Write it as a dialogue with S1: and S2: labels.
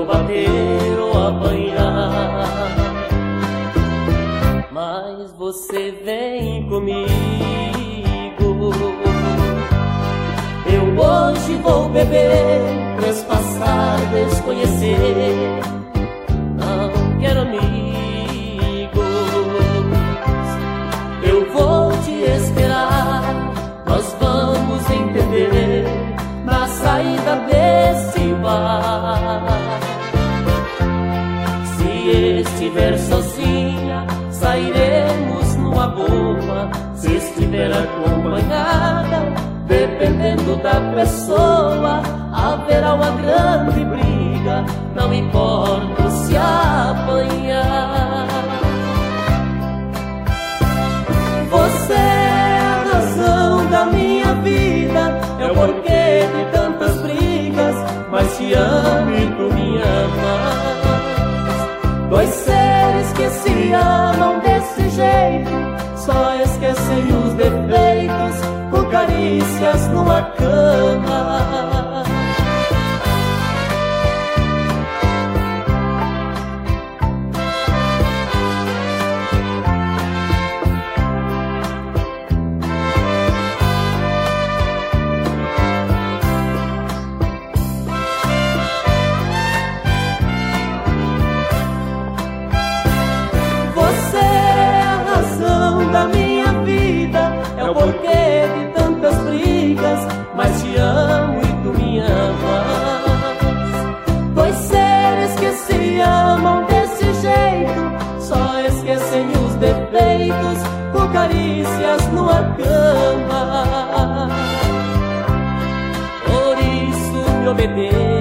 S1: vou bater ou apanhar. Mas você vem comigo. Eu hoje vou beber, trespassar, desconhecer. Não quero amigos. Eu vou te esperar. Nós vamos entender na saída desse bar. Se estiver sozinha, sairemos numa boa. Se estiver acompanhada, dependendo da pessoa, haverá uma grande briga. Não importa se apanhar. Você é a razão da minha vida, é o porquê de tantas brigas, mas te amo e tu me amas. Dois seres que se amam desse jeito, só esquecem os defeitos com carícias numa cama. É o porquê de tantas brigas, mas te amo e tu me amas. Dois seres que se amam desse jeito, só esquecem os defeitos com carícias numa cama. Por isso me obedeça.